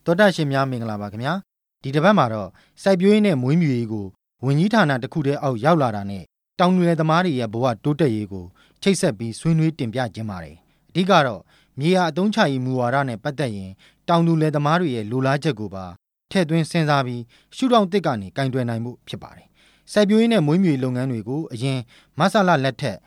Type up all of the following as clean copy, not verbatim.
တောတရှင်များမင်္ဂလာပါခင်ဗျာဒီတစ်ပတ်မှာတော့စိုက်ပျိုးရေးနဲ့မွေးမြူရေးကိုဝန်ကြီးဌာနတစ်ခုတည်းအောက်ရောက်လာတာနဲ့တောင်သူလယ်သမားတွေရဲ့ဘဝတိုးတက်ရေးကိုချိတ်ဆက်ပြီးဆွေးနွေးတင်ပြခြင်းပါတယ်အဓိကတော့မြေယာအသုံးချရေးမူဝါဒနဲ့ပတ်သက်ရင်တောင်သူလယ်သမားတွေရဲ့လိုလားချက်ကိုပါထည့်သွင်းစဉ်းစားပြီးရှုထောင့်တစ်ကနေကင်တွယ်နိုင်မှုဖြစ်ပါတယ်စိုက်ပျိုးရေးနဲ့မွေးမြူရေးလုပ်ငန်းတွေကိုအရင်မဆလလက်ထက်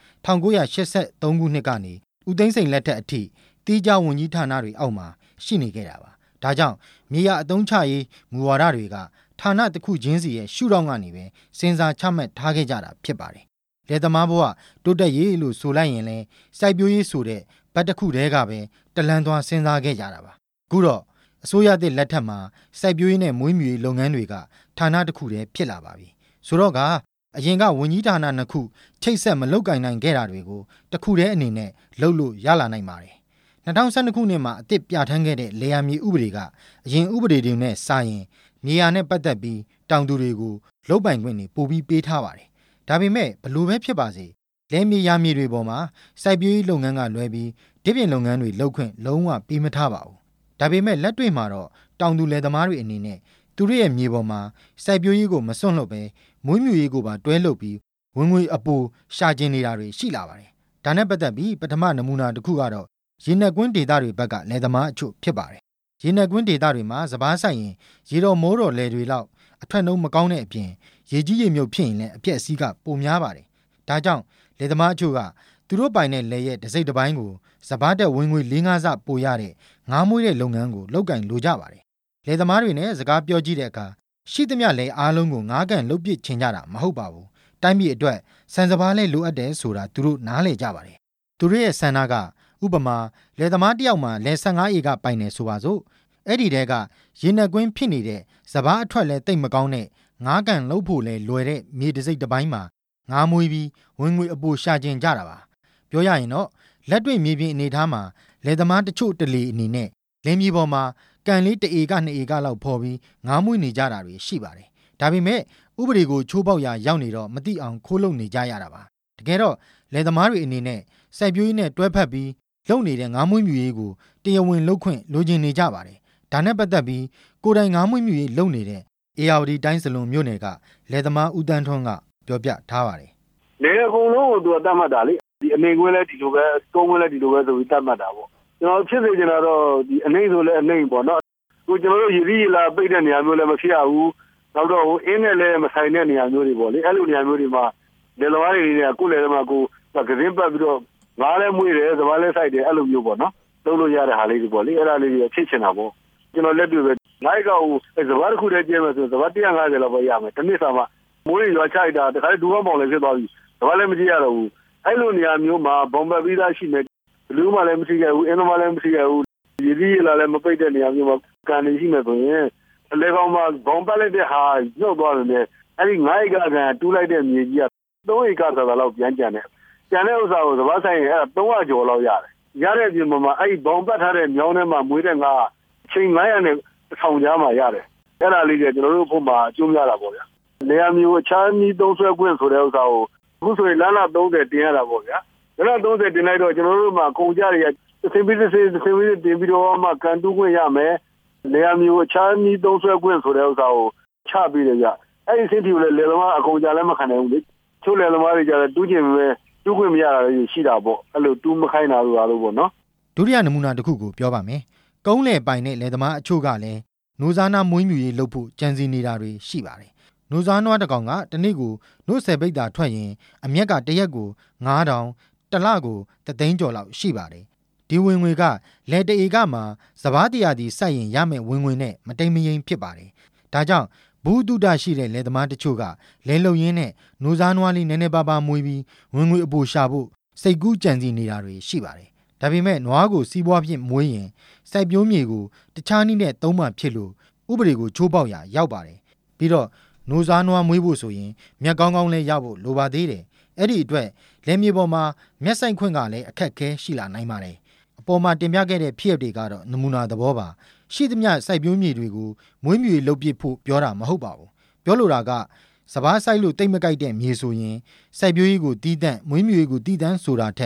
1983ခုနှစ်ကနေဦးသိန်းစိန်လက်ထက်အထိတီးခြားဝန်ကြီးဌာနတွေအောက်မှာရှိနေခဲ့တာပါဒါကြောင့်မြေယာအသုံးချရေးမူဝါဒတွေကဌာနတစ်ခုချင်းစီရဲ့ရှုထောင့်ကနေပဲစဉ်းစားချမှတ်ထားခဲ့ကြတာဖြစ်ပါတယ်လယ်သမားဘဝတိုးတက်ရေးလို့ဆိုလိုက်ရင်လည်းစိုက်ပျိုးရေးဆိုတဲ့ဘက်တစ်ခုတည်းကပဲတလန်သွားစဉ်းစားခဲ့ကြတာပါအခုတော့အစိုးရသစ်လက်ထက်မှာစိုက်ပျိုးရေးနဲ့မွေးမြူရေးလုပ်ငန်းတွေကဌာနတစ်ခုတည်းဖြစ်လာပါပြီဆိုတော့ကအရင်ကဝန်ကြီးဌာနနှစ်ခုချိတ်ဆက်မလုပ်ကင်နိုင်ခဲ့တာတွေကိုတစ်ခုတည်းအနေနဲ့လုပ်လို့ရလာနိုင်ပါတယ်2012ခုနှစ်မှာအသစ်ပြဋ္ဌာန်းခဲ့တဲ့လယ်ယာမြေဥပဒေကအရင်ဥပဒေတွေနဲ့စာရင်မြေယာနဲ့ပတ်သက်ပြီးတောင်သူတွေကိုလုပ်ပိုင်ခွင့်တွေပို့ပြီးပေးထားပါတယ်ဒါပေမဲ့ဘလို့ပဲဖြစ်ပါစေလယ်မြေယာမြေတွေပေါ်မှာစိုက်ပျိုးရေးလုပ်ငန်းကလွဲပြီးဒီပြင်လုပ်ငန်းတွေလုပ်ခွင့်လုံးဝပေးမထားပါဘူးဒါပေမဲ့လက်တွေ့မှာတော့တောင်သူလယ်သမားတွေအနေနဲ့သူတို့ရဲ့မြေပေါ်မှာစိုက်ပျိုးရေးကိုမစွန့်လွတ်ပဲမွေးမြူရေးကိုပါတွဲလုပ်ပြီးဝင်ငွေအပိုရှာကျင်နေတာတွေရှိလာပါတယ်ဒါနဲ့ပတ်သက်ပြီးပထမနမူနာတစ်ခုကတော့ရေနက်ကွင်းဒေသတွေဘက်ကလယ်သမားအချို့ဖြစ်ပါတယ်ရေနက်ကွင်းဒေသတွေမှာစပါးဆိုင်ရင်ရေတော်မိုးတော်လယ်တွေလောက်အထွက်နှုန်းမကောင်းတဲ့အပြင်ရေကြီးရေမြုပ်ဖြစ်ရင်လည်းအပြည့်အစည်းကပိုများပါတယ်ဒါကြောင့်လယ်သမားအချို့ကသူတို့ပိုင်တဲ့လယ်ရဲ့တစ်စိတ်တစ်ပိုင်းကိုစပါးတက်ဝင်ငွေ၄-၅ဆပိုရတဲ့ငါးမွေးတဲ့လုပ်ငန်းကိုလုပ်ကင်လိုကြပါတယ်လယ်သမားတွေနဲ့စကားပြောကြည့်တဲ့အခါရှိသမျှလယ်အားလုံးကိုငါးကန်လုပ်ပစ်ချင်ကြတာမဟုတ်ပါဘူးတိုင်းပြည်အတွက်ဆန်စပါးလည်းလိုအပ်တယ်ဆိုတာသူတို့နားလည်ကြပါတယ်သူတို့ရဲ့ဆန္ဒကဥပမာလယ်သမားတစ်ယောက်မှာလယ်15ဧကပိုင်နေဆိုပါစို့အဲ့ဒီတဲကရေနက်ကွင်းဖြစ်နေတဲ့စပါးအထွက်လဲတိတ်မကောင်းတဲ့ငါးကန်လှုပ်ဖို့လဲလွယ်တဲ့မြေတစ်စိတ်တစ်ပိုင်းမှာငါးမွေးပြီးဝင်ငွေအပိုရှာကျင်ကြတာပါပြောရရင်တော့လက်တွေ့မြေပြင်အနေထားမှာလယ်သမားတချို့တလေအနေနဲ့လယ်မြေပေါ်မှာကန်လေး1ဧက2ဧကလောက်ဖော်ပြီးငါးမွေးနေကြတာတွေရှိပါတယ်ဒါပေမဲ့ဥပဒေကိုချိုးပေါက်ရာရောက်နေတော့မသိအောင်ခိုးလုံနေကြရတာပါတကယ်တော့လယ်သမားတွေအနေနဲ့စိုက်ပျိုးရေးနဲ့တွဲဖက်ပြီးလုပ်နေတဲ့ငါးမွေးမြူရေးကိုတရားဝင်လုပ်ခွင့်လိုချင်နေကြပါတယ်ဒါနဲ့ပတ်သက်ပြီးကိုယ်တိုင်ငါးမွေးမြူရေးလုပ်နေတဲ့အေယာဝတီတိုင်းစလုံးမြို့နယ်ကလယ်သမားဦးတန်းထွန်းကပြောပြထားပါတယ်လယ်အကုန်လုံးကိုသူကတတ်မှတ်တာလေဒီအနေကွင်းလဲဒီလိုပဲကုန်းကွင်းလဲဒီလိုပဲဆိုပြီးတတ်မှတ်တာပေါ့ကျွန်တော်ဖြစ်စေချင်တာတော့ဒီအနေဆိုလဲအနေပေါ့နော်ကိုကျွန်တော်တို့ရည်ရည်လာပိတ်တဲ့နေရာမျိုးလည်းမဖြစ်ရဘူးနောက်တော့ဟိုအင်းနဲ့လည်းမဆိုင်တဲ့နေရာမျိုးတွေပေါ့လေအဲ့လိုနေရာမျိုးတွေမှာလယ်သမားတွေကကိုယ်လယ်သမားကိုကစင်းပတ်ပြီးတော့ငါးလည်းမွေးတယ်စပါးလည်းစိုက်တယ်အဲ့လိုမျိုးပေါ့နော်လုပ်လို့ရတဲ့ဟာလေးတွေပေါ့လေအဲ့ဒါလေးတွေဖြစ်ချင်တာပေါ့ကျွန်တော်လက်တွေ့ပဲငါးကောက်စပါးတစ်ခုတည်းကျဲမယ်ဆိုစပါး150လောက်ပဲရမယ်တစ်နှစ်စာမှမိုးတွေရွာချိုက်တာတခါဒူဝမောင်လည်းဖြစ်သွားပြီစပါးလည်းမကြည့်ရတော့ဘူးအဲ့လိုနေရာမျိုးမှာဘုံဘက်ပြီးသားရှိမယ်ဘလူးမှလည်းမရှိခဲ့ဘူးအင်းသမားလည်းမရှိခဲ့ဘူးရည်ရည်လာလည်းမပိတ်တဲ့နေရာမျိုးမှာကန်နေရှိမယ်ဆိုရင်လေကောင်မှာဘုံပတ်လိုက်တဲ့ဟာညှော့သွားတယ်လေအဲ့ဒီ9ဧကကန်တူးလိုက်တဲ့မြေကြီးက3ဧကသာလောက်ပြန်ကျန်တယ်ကျန်တဲ့ဥစ္စာကိုစပါးဆိုင်ရင်အဲ့ဒါ300ကျော်လောက်ရတယ်ရတဲ့အပြင်မှာအဲ့ဒီဘုံပတ်ထားတဲ့မြောင်းထဲမှာမွေးတဲ့ငါချိန်900နဲ့1000ကြားမှာရတယ်အဲ့ဒါလေးကကျွန်တော်တို့ဖို့မှာအကျိုးများတာပေါ့ဗျာနေရာမျိုးအခြားနည်းသုံးဆွဲခွင့်ဆိုတဲ့ဥစ္စာကိုအခုဆိုရင်လမ်းလာ30တင်ရတာပေါ့ဗျာလမ်းလာ30တင်လိုက်တော့ကျွန်တော်တို့မှာကုန်ကြတွေကသင်ပြီးတင်ပြီးတော့မှကန်တူးခွင့်ရမယ်နေရာမျိုးအခြားနည်းသုံးဆွဲခွင့်ဆိုတဲ့ဥစ္စာကိုချပေးတယ်ဗျအဲ့ဒီစင်တီကိုလည်းလေသမားအကုန်ကြလည်းမခံနိုင်ဘူးလေချို့လေသမားတွေကြလည်းတူးချင်ပဲတူးခွင့်မရတာတွေရှိတာပေါ့အဲ့လိုတူးမခိုင်းတာလို့ပေါ့နော်ဒုတိယနမူနာတစ်ခုကိုပြောပါမယ်ကုန်းလယ်ပိုင်တဲ့လယ်သမားအချို့ကလည်းနိုးစားနာမွေးမြူရေးလုပ်ဖို့ကြံစည်နေတာတွေရှိပါတယ်နိုးစားနွားတစ်ကောင်ကတစ်နေ့ကိုနို့10ပိတ်တာထွက်ရင်အမြက်ကတစ်ရက်ကို9000တစ်လကို3သိန်းကျော်လောက်ရှိပါတယ်ဒီဝင်ငွေကလယ်တဧကမှာစပါးတရာဒီစိုက်ရင်ရမယ့်ဝင်ငွေနဲ့မတိမ်မယိမ်ဖြစ်ပါတယ်ဒါကြောင့်ဘူးတုဒရှိတဲ့လယ်သမားတချို့ကလယ်လုံရင်းနဲ့နိုးစားနွားလေးနည်းနည်းပါးပါးမွေးပြီးဝင်ငွေအပိုရှာဖို့စိတ်ကူးကြံစည်နေတာတွေရှိပါတယ်ဒါပေမဲ့နွားကိုစီးပွားဖြင့်မွေးရင်စိုက်ပျိုးမြေကိုတခြားနည်းနဲ့သုံးမှဖြစ်လို့ဥပဒေကိုချိုးပေါက်ရာရောက်ပါတယ်ပြီးတော့နိုးစားနွားမွေးဖို့ဆိုရင်မြက်ကောင်းကောင်းလေးရဖို့လိုပါသေးတယ်အဲ့ဒီအတွက်လယ်မြေပေါ်မှာမျက်ဆိုင်ခွင့်ကလည်းအခက်အခဲရှိလာနိုင်ပါတယ်အပေါ်မှာတင်ပြခဲ့တဲ့ဖြစ်ရပ်တွေကတော့နမူနာသဘောပါရှိသမျှစိုက်ပျိုးမြေတွေကိုမွေးမြူရေးလုပ်ပစ်ဖို့ပြောတာမဟုတ်ပါဘူးပြောလိုတာကစပါးစိုက်လို့တိတ်မကြိုက်တဲ့မြေဆိုရင်စိုက်ပျိုးရေးကိုတီးတန့်မွေးမြူရေးကိုတီးတန့်ဆိုတာထက်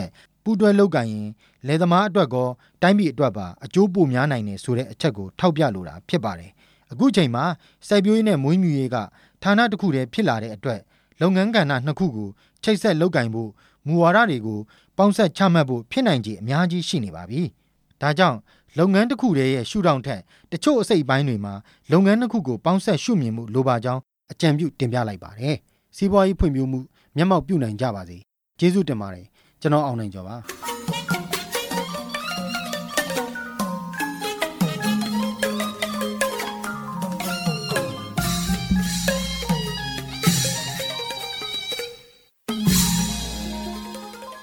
ပူးတွဲလုပ်ကိုင်ရင်လယ်သမားအတွက်ကောတိုင်းပြည်အတွက်ပါအကျိုးပိုများနိုင်တယ်ဆိုတဲ့အချက်ကိုထောက်ပြလိုတာဖြစ်ပါတယ်အခုချိန်မှာစိုက်ပျိုးရေးနဲ့မွေးမြူရေးကဌာနတစ်ခုတည်းဖြစ်လာတဲ့အတွက်လုပ်ငန်းကဏ္ဍနှစ်ခုကိုချိတ်ဆက်လုပ်ကိုင်ဖို့မူဝါဒတွေကိုပေါင်းစပ်ချမှတ်ဖို့ဖြစ်နိုင်ခြေအများကြီးရှိနေပါပြီဒါကြောင့်လုပ်ငန်းတစ်ခုတည်းရဲ့ရှုထောင့်ထက်တချို့အစိတ်ပိုင်းတွေမှာလုပ်ငန်းတစ်ခုကိုပေါင်းစပ်ရှုမြင်မှုလိုပါကြောင်းအကြံပြုတင်ပြလိုက်ပါတယ်စီးပွားရေးဖွံ့ဖြိုးမှုမျက်မှောက်ပြုနိုင်ကြပါစေကျေးဇူးတင်ပါတယ်ကျွန်တော်အောင်နိုင်ကျော်ပါ